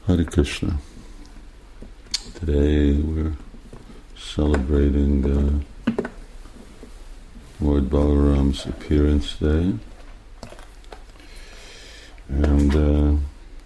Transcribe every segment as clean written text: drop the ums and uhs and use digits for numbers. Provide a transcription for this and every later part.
Hare Krishna. Today we're celebrating Lord Balaram's appearance day, and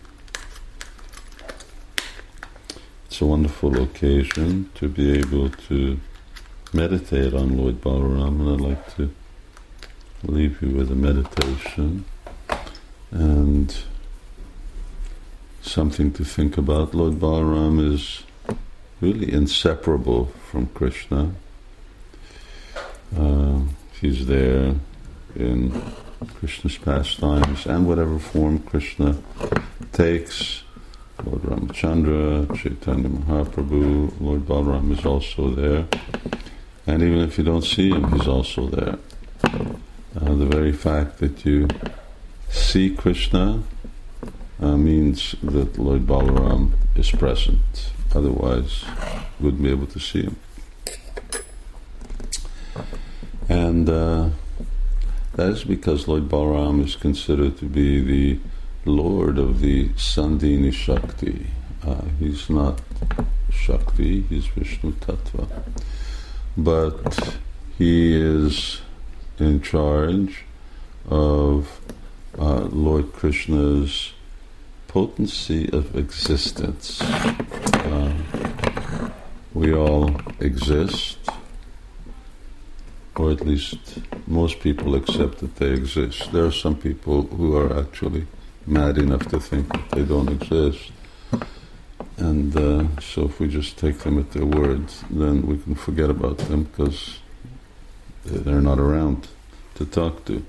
it's a wonderful occasion to be able to meditate on Lord Balaram, and I'd like to leave you with a meditation and something to think about. Lord Balaram is really inseparable from Krishna. He's there in Krishna's pastimes and whatever form Krishna takes. Lord Ramachandra, Chaitanya Mahaprabhu, Lord Balaram is also there. And even if you don't see him, he's also there. The very fact that you see Krishna means that Lord Balaram is present. Otherwise, you wouldn't be able to see him. And that is because Lord Balaram is considered to be the Lord of the Sandhini Shakti. He's not Shakti, he's Vishnu Tattva. But he is in charge of Lord Krishna's potency of existence. We all exist, or at least most people accept that they exist. There are some people who are actually mad enough to think that they don't exist. And so if we just take them at their word, then we can forget about them because they're not around to talk to.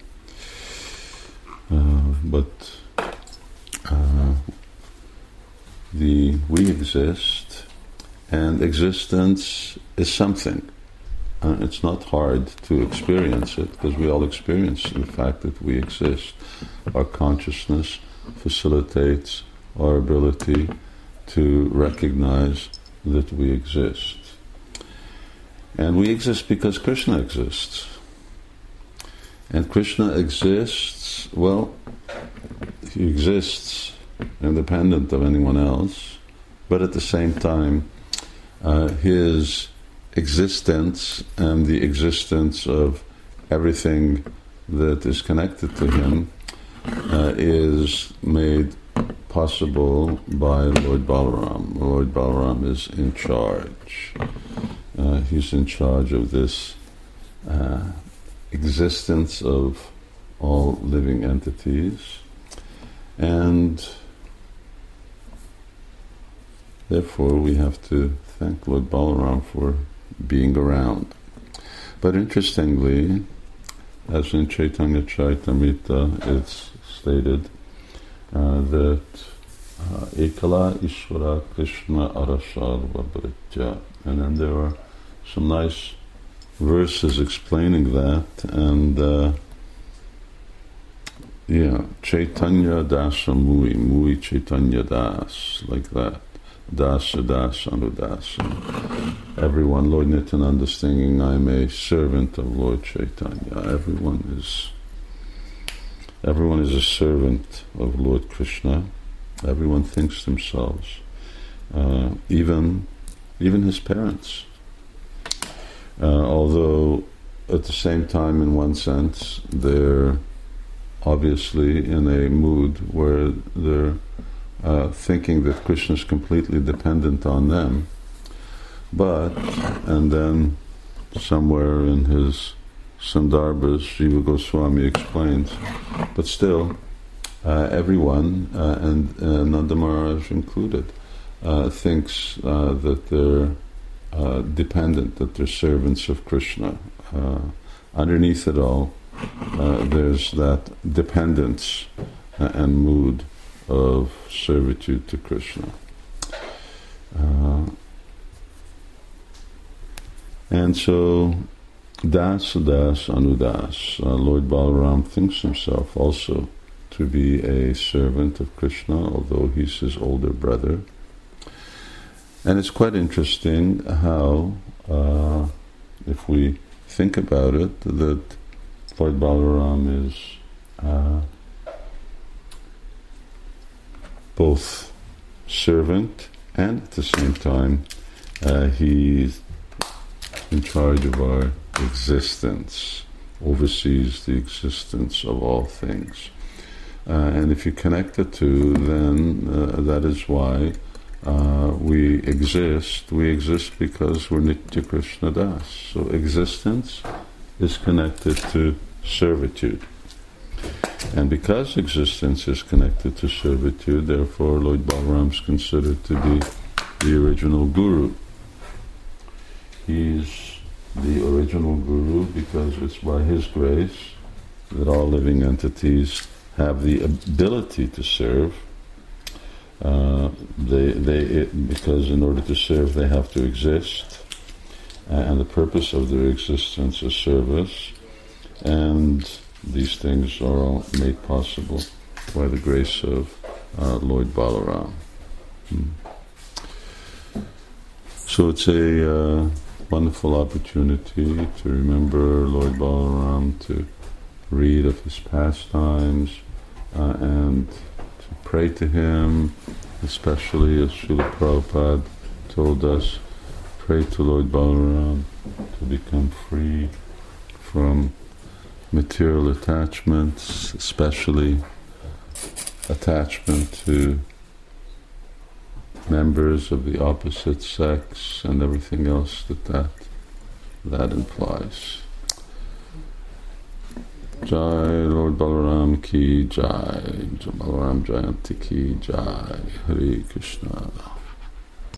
But we exist, and existence is something. It's not hard to experience it because we all experience the fact that we exist. Our consciousness facilitates our ability to recognize that we exist. And we exist because Krishna exists. And Krishna exists, well, he exists independent of anyone else, but at the same time, his existence and the existence of everything that is connected to him is made possible by Lord Balaram. Lord Balaram is in charge. He's in charge of this existence of all living entities, and therefore we have to thank Lord Balaram for being around. But interestingly, as in Chaitanya Charitamrita it's stated that Ekala Ishvara Krishna Arasarva Bhritya, and then there are some nice verses explaining that, and Chaitanya Dasa Mui Chaitanya Das, like that. Dasa Das Anudasa. Everyone, Lord Nityananda singing, I'm a servant of Lord Chaitanya. Everyone is a servant of Lord Krishna. Everyone thinks themselves, even his parents. Although at the same time, in one sense, they're obviously in a mood where they're thinking that Krishna is completely dependent on them. And then somewhere in his Sandarbhas, Jiva Goswami explains, but still, everyone, and Nanda Maharaj included, thinks that they're dependent, that they're servants of Krishna. Underneath it all, there's that dependence and mood of servitude to Krishna. And so, Das Anudas, Lord Balaram thinks himself also to be a servant of Krishna, although he's his older brother. And it's quite interesting how, if we think about it, that Lord Balaram is both servant, and at the same time, he's in charge of our existence, oversees the existence of all things. And if you connect the two, then that is why we exist. We exist because we're Nitya Krishna Das. So existence is connected to servitude. And because existence is connected to servitude, therefore Lord Balaram is considered to be the original guru. He's the original guru because it's by his grace that all living entities have the ability to serve. Because in order to serve, they have to exist, and the purpose of their existence is service. And these things are all made possible by the grace of Lord Balaram. So it's a wonderful opportunity to remember Lord Balaram, to read of his pastimes, and to pray to him, especially as Srila Prabhupada told us, pray to Lord Balaram to become free from material attachments, especially attachment to members of the opposite sex and everything else that implies. Jai Lord Balaram ki Jai, Balaram Jayanti ki Jai, Hare Krishna.